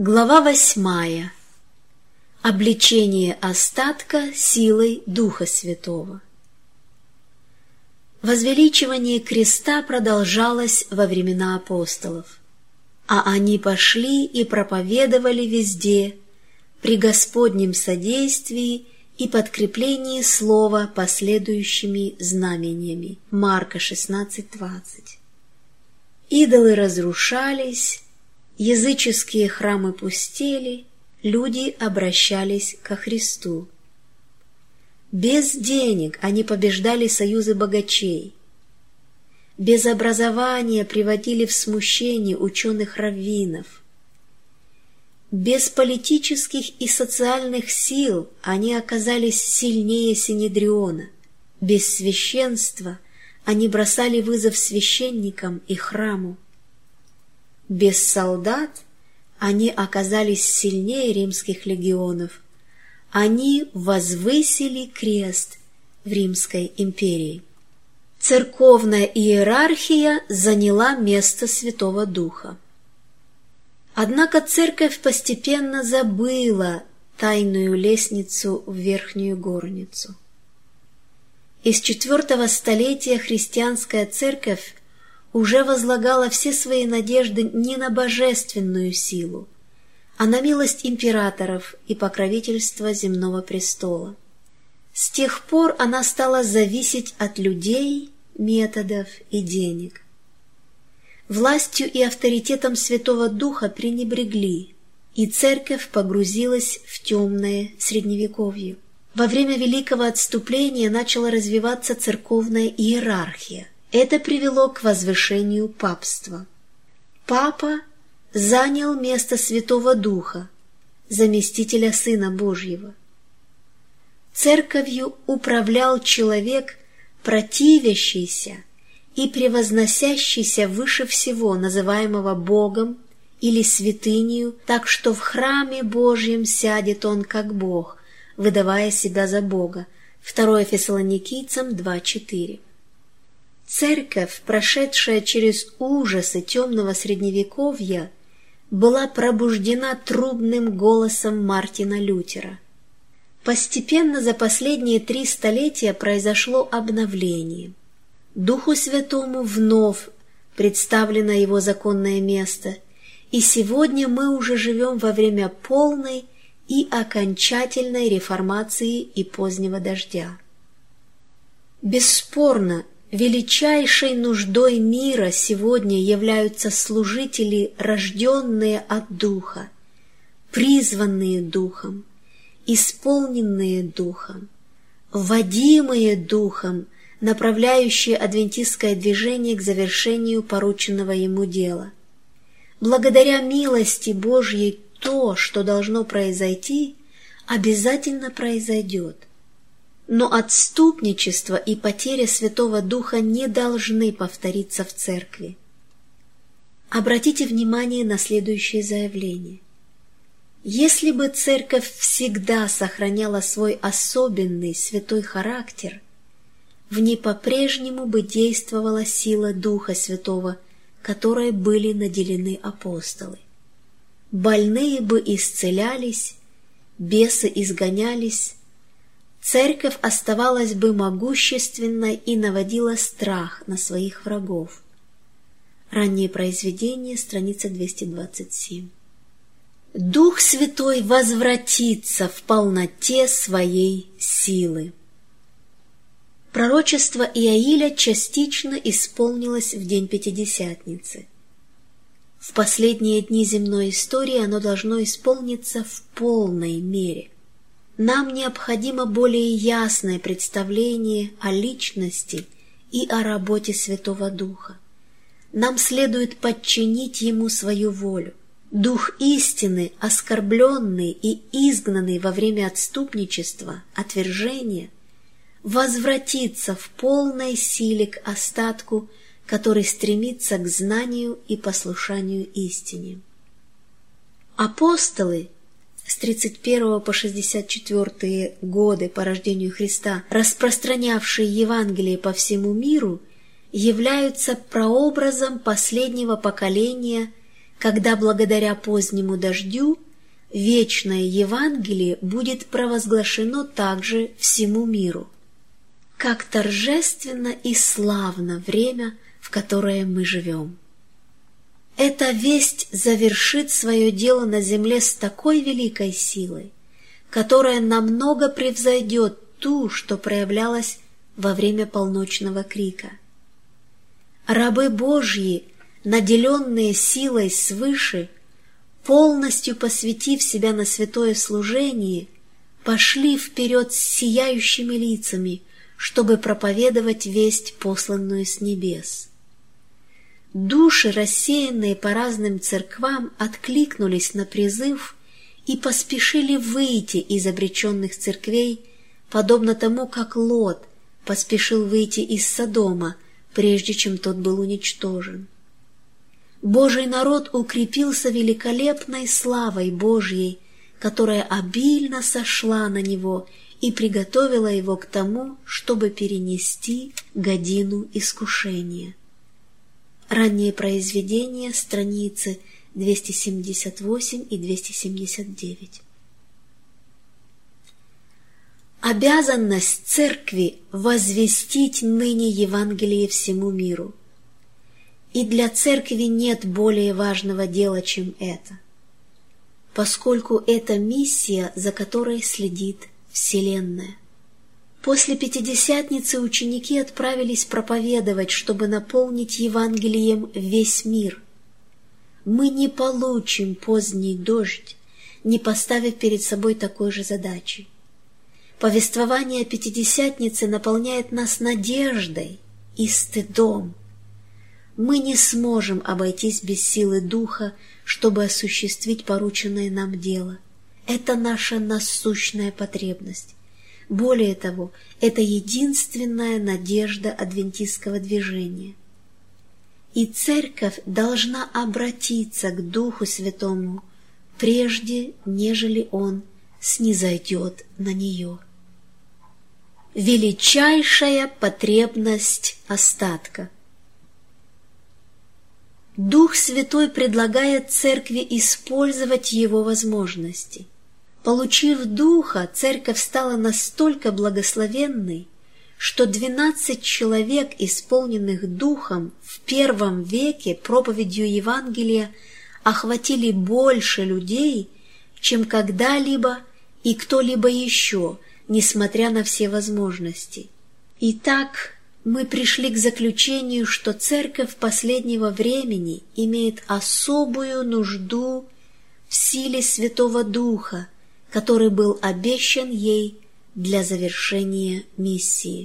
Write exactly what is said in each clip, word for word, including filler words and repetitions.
Глава восьмая. Обличение остатка силой Духа Святого. Возвеличивание креста продолжалось во времена апостолов, а они пошли и проповедовали везде при Господнем содействии и подкреплении слова последующими знамениями. Марка шестнадцать двадцать. Идолы разрушались, языческие храмы пустели, люди обращались ко Христу. Без денег они побеждали союзы богачей. Без образования приводили в смущение ученых-раввинов. Без политических и социальных сил они оказались сильнее Синедриона. Без священства они бросали вызов священникам и храму. Без солдат они оказались сильнее римских легионов. Они возвысили крест в Римской империи. Церковная иерархия заняла место Святого Духа. Однако церковь постепенно забыла тайную лестницу в верхнюю горницу. Из четвертого столетия христианская церковь уже возлагала все свои надежды не на божественную силу, а на милость императоров и покровительство земного престола. С тех пор она стала зависеть от людей, методов и денег. Властью и авторитетом Святого Духа пренебрегли, и церковь погрузилась в темное Средневековье. Во время Великого Отступления начала развиваться церковная иерархия. Это привело к возвышению папства. Папа занял место Святого Духа, заместителя Сына Божьего. Церковью управлял человек, противящийся и превозносящийся выше всего, называемого Богом или святынею, так что в храме Божьем сядет он как Бог, выдавая себя за Бога. Второе Фессалоникийцам два четыре. Церковь, прошедшая через ужасы темного Средневековья, была пробуждена трубным голосом Мартина Лютера. Постепенно за последние три столетия произошло обновление. Духу Святому вновь представлено его законное место, и сегодня мы уже живем во время полной и окончательной реформации и позднего дождя. Бесспорно, величайшей нуждой мира сегодня являются служители, рожденные от Духа, призванные Духом, исполненные Духом, водимые Духом, направляющие адвентистское движение к завершению порученного ему дела. Благодаря милости Божьей то, что должно произойти, обязательно произойдет. Но отступничество и потеря Святого Духа не должны повториться в церкви. Обратите внимание на следующее заявление. Если бы церковь всегда сохраняла свой особенный святой характер, в ней по-прежнему бы действовала сила Духа Святого, которой были наделены апостолы. Больные бы исцелялись, бесы изгонялись, церковь оставалась бы могущественной и наводила страх на своих врагов. Раннее произведение, страница двести двадцать семь. Дух Святой возвратится в полноте своей силы. Пророчество Иаиля частично исполнилось в день Пятидесятницы. В последние дни земной истории оно должно исполниться в полной мере. Нам необходимо более ясное представление о личности и о работе Святого Духа. Нам следует подчинить Ему свою волю. Дух истины, оскорбленный и изгнанный во время отступничества, отвержения, возвратится в полной силе к остатку, который стремится к знанию и послушанию истине. Апостолы, с тридцать первого по шестьдесят четвёртые годы по рождению Христа, распространявшие Евангелие по всему миру, являются прообразом последнего поколения, когда благодаря позднему дождю вечное Евангелие будет провозглашено также всему миру. Как торжественно и славно время, в которое мы живем! Эта весть завершит свое дело на земле с такой великой силой, которая намного превзойдет ту, что проявлялась во время полночного крика. Рабы Божьи, наделенные силой свыше, полностью посвятив себя на святое служение, пошли вперед с сияющими лицами, чтобы проповедовать весть, посланную с небес. Души, рассеянные по разным церквам, откликнулись на призыв и поспешили выйти из обреченных церквей, подобно тому, как Лот поспешил выйти из Содома, прежде чем тот был уничтожен. Божий народ укрепился великолепной славой Божьей, которая обильно сошла на него и приготовила его к тому, чтобы перенести годину искушения. Ранние произведения, страницы двести семьдесят восемь и двести семьдесят девять. Обязанность церкви возвестить ныне Евангелие всему миру. И для церкви нет более важного дела, чем это, поскольку это миссия, за которой следит Вселенная. После Пятидесятницы ученики отправились проповедовать, чтобы наполнить Евангелием весь мир. Мы не получим поздний дождь, не поставив перед собой такой же задачи. Повествование Пятидесятницы наполняет нас надеждой и стыдом. Мы не сможем обойтись без силы Духа, чтобы осуществить порученное нам дело. Это наша насущная потребность. Более того, это единственная надежда адвентистского движения. И Церковь должна обратиться к Духу Святому, прежде нежели Он снизойдет на нее. Величайшая потребность остатка. Дух Святой предлагает Церкви использовать Его возможности. Получив Духа, Церковь стала настолько благословенной, что двенадцать человек, исполненных Духом, в первом веке проповедью Евангелия охватили больше людей, чем когда-либо и кто-либо еще, несмотря на все возможности. Итак, мы пришли к заключению, что Церковь последнего времени имеет особую нужду в силе Святого Духа, который был обещан ей для завершения миссии.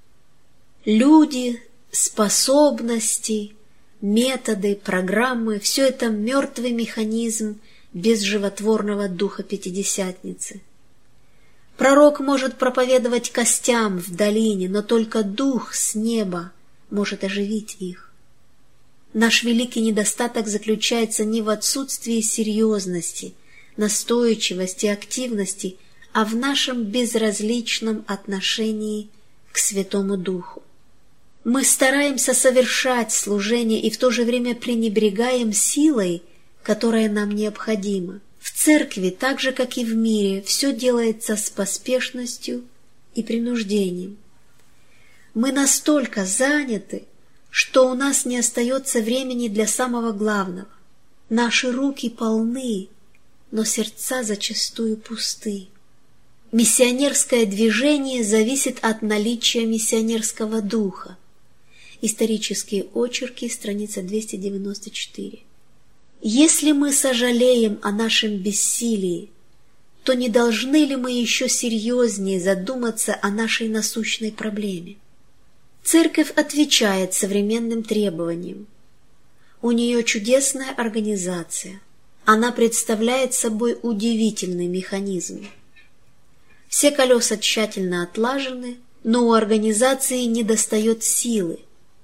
Люди, способности, методы, программы – все это мертвый механизм без животворного духа Пятидесятницы. Пророк может проповедовать костям в долине, но только дух с неба может оживить их. Наш великий недостаток заключается не в отсутствии серьезности, настойчивости, активности, а в нашем безразличном отношении к Святому Духу. Мы стараемся совершать служение и в то же время пренебрегаем силой, которая нам необходима. В церкви, так же, как и в мире, все делается с поспешностью и принуждением. Мы настолько заняты, что у нас не остается времени для самого главного. Наши руки полны, но сердца зачастую пусты. Миссионерское движение зависит от наличия миссионерского духа. Исторические очерки, страница двести девяносто четыре. Если мы сожалеем о нашем бессилии, то не должны ли мы еще серьезнее задуматься о нашей насущной проблеме? Церковь отвечает современным требованиям. У нее чудесная организация. Она представляет собой удивительный механизм. Все колеса тщательно отлажены, но у организации недостает силы.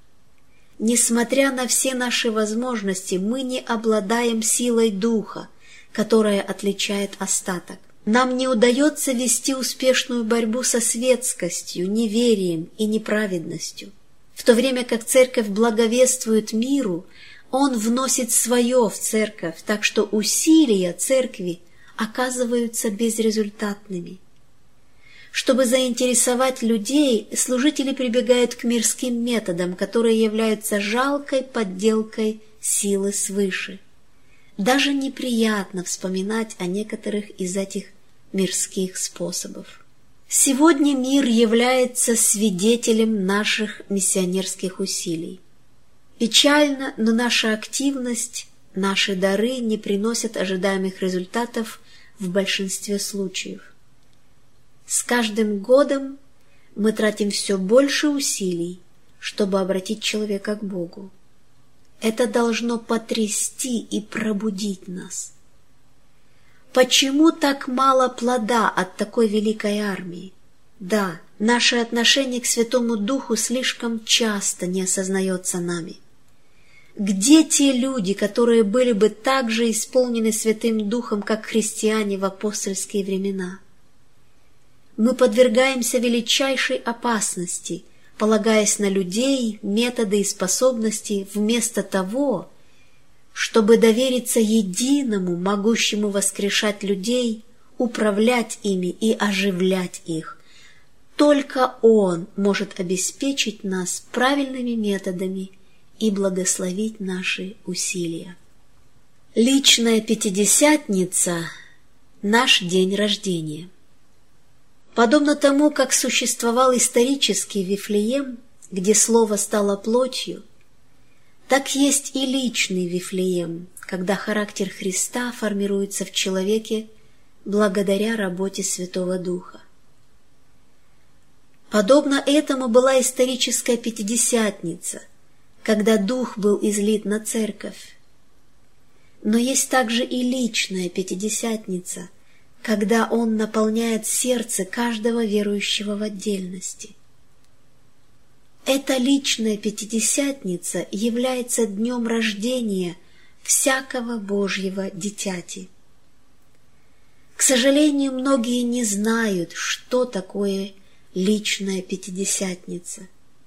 Несмотря на все наши возможности, мы не обладаем силой духа, которая отличает остаток. Нам не удается вести успешную борьбу со светскостью, неверием и неправедностью. В то время как Церковь благовествует миру, Он вносит свое в церковь, так что усилия церкви оказываются безрезультатными. Чтобы заинтересовать людей, служители прибегают к мирским методам, которые являются жалкой подделкой силы свыше. Даже неприятно вспоминать о некоторых из этих мирских способов. Сегодня мир является свидетелем наших миссионерских усилий. Печально, но наша активность, наши дары не приносят ожидаемых результатов в большинстве случаев. С каждым годом мы тратим все больше усилий, чтобы обратить человека к Богу. Это должно потрясти и пробудить нас. Почему так мало плода от такой великой армии? Да, наше отношение к Святому Духу слишком часто не осознается нами. Где те люди, которые были бы так же исполнены Святым Духом, как христиане в апостольские времена? Мы подвергаемся величайшей опасности, полагаясь на людей, методы и способности, вместо того, чтобы довериться единому, могущему воскрешать людей, управлять ими и оживлять их. Только Он может обеспечить нас правильными методами и благословить наши усилия. Личная Пятидесятница – наш день рождения. Подобно тому, как существовал исторический Вифлеем, где Слово стало плотью, так есть и личный Вифлеем, когда характер Христа формируется в человеке благодаря работе Святого Духа. Подобно этому была историческая Пятидесятница, когда Дух был излит на Церковь. Но есть также и личная Пятидесятница, когда Он наполняет сердце каждого верующего в отдельности. Эта личная Пятидесятница является днем рождения всякого Божьего дитяти. К сожалению, многие не знают, что такое личная Пятидесятница.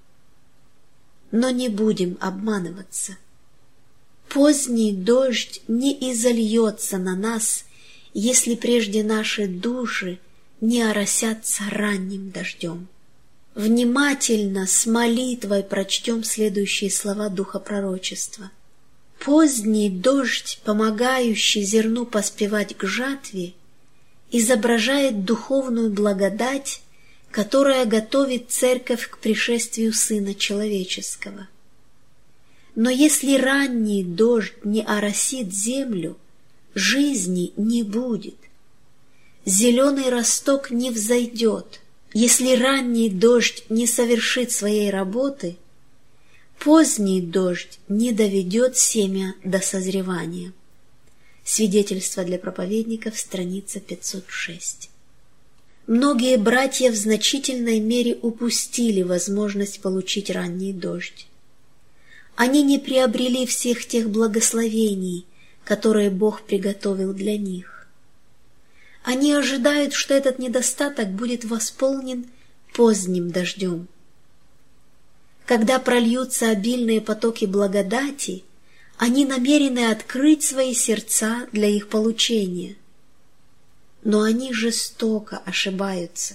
Но не будем обманываться. Поздний дождь не изольется на нас, если прежде наши души не оросятся ранним дождем. Внимательно с молитвой прочтем следующие слова Духа пророчества. Поздний дождь, помогающий зерну поспевать к жатве, изображает духовную благодать, которая готовит Церковь к пришествию Сына Человеческого. Но если ранний дождь не оросит землю, жизни не будет. Зеленый росток не взойдет. Если ранний дождь не совершит своей работы, поздний дождь не доведет семя до созревания. Свидетельство для проповедников, страница пятьсот шесть. Многие братья в значительной мере упустили возможность получить ранний дождь. Они не приобрели всех тех благословений, которые Бог приготовил для них. Они ожидают, что этот недостаток будет восполнен поздним дождем. Когда прольются обильные потоки благодати, они намерены открыть свои сердца для их получения. Но они жестоко ошибаются.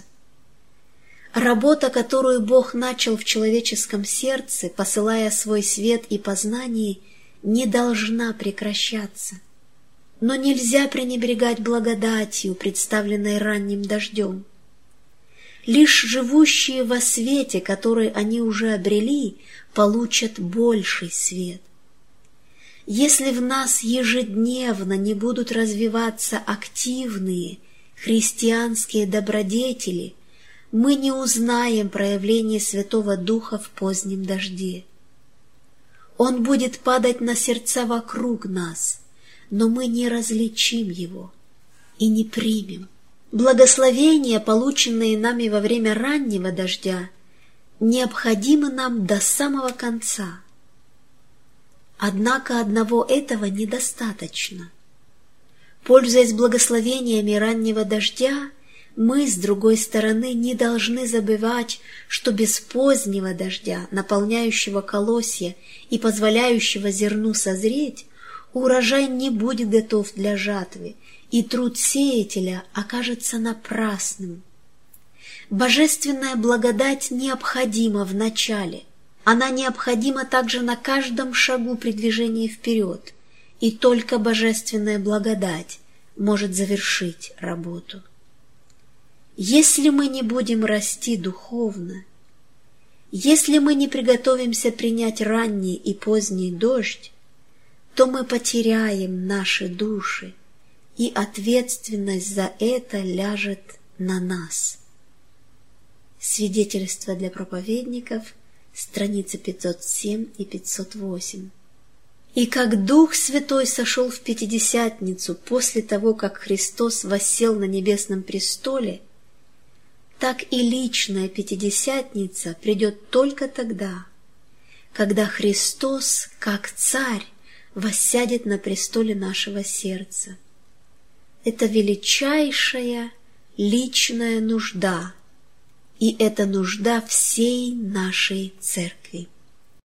Работа, которую Бог начал в человеческом сердце, посылая свой свет и познание, не должна прекращаться. Но нельзя пренебрегать благодатью, представленной ранним дождем. Лишь живущие во свете, который они уже обрели, получат больший свет. Если в нас ежедневно не будут развиваться активные христианские добродетели, мы не узнаем проявление Святого Духа в позднем дожде. Он будет падать на сердца вокруг нас, но мы не различим его и не примем. Благословения, полученные нами во время раннего дождя, необходимы нам до самого конца. Однако одного этого недостаточно. Пользуясь благословениями раннего дождя, Мы, с другой стороны, не должны забывать, что без позднего дождя, наполняющего колосья и позволяющего зерну созреть, урожай не будет готов для жатвы, и труд сеятеля окажется напрасным. Божественная благодать необходима в начале, она необходима также на каждом шагу при движении вперед, и только божественная благодать может завершить работу. Если мы не будем расти духовно, если мы не приготовимся принять ранний и поздний дождь, то мы потеряем наши души, и ответственность за это ляжет на нас. Свидетельство для проповедников, страницы пятьсот семь и пятьсот восемь. И как Дух Святой сошел в Пятидесятницу после того, как Христос воссел на небесном престоле, так и личная Пятидесятница придет только тогда, когда Христос, как Царь, воссядет на престоле нашего сердца. Это величайшая личная нужда, и это нужда всей нашей Церкви.